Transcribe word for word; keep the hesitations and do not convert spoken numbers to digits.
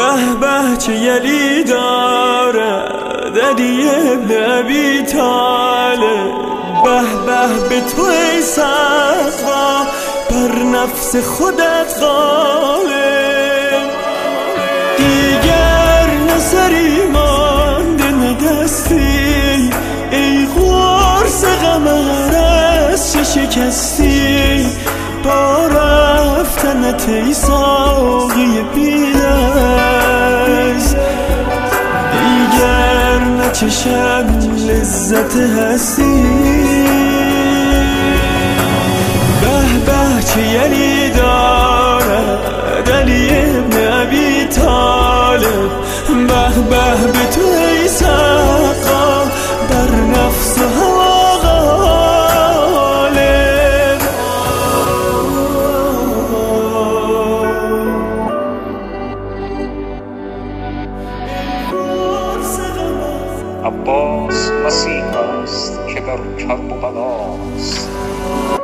به به چه یلی دارد علی ابن ابی طالب، به به به تو ای سقا بر نفس خودت غالب. دیگر نصری مانده ندستی، ای قرص قمر از چه شکستی، با رفتنت ای ساقی بی‌نظم. دیگر نچشم لذت هستی. به به چه یلی دارد علی ابن ابی طالب، به به به تو ای سقا بر نفس هوا غالب. عباس مسیح است که در کرب و بلاست،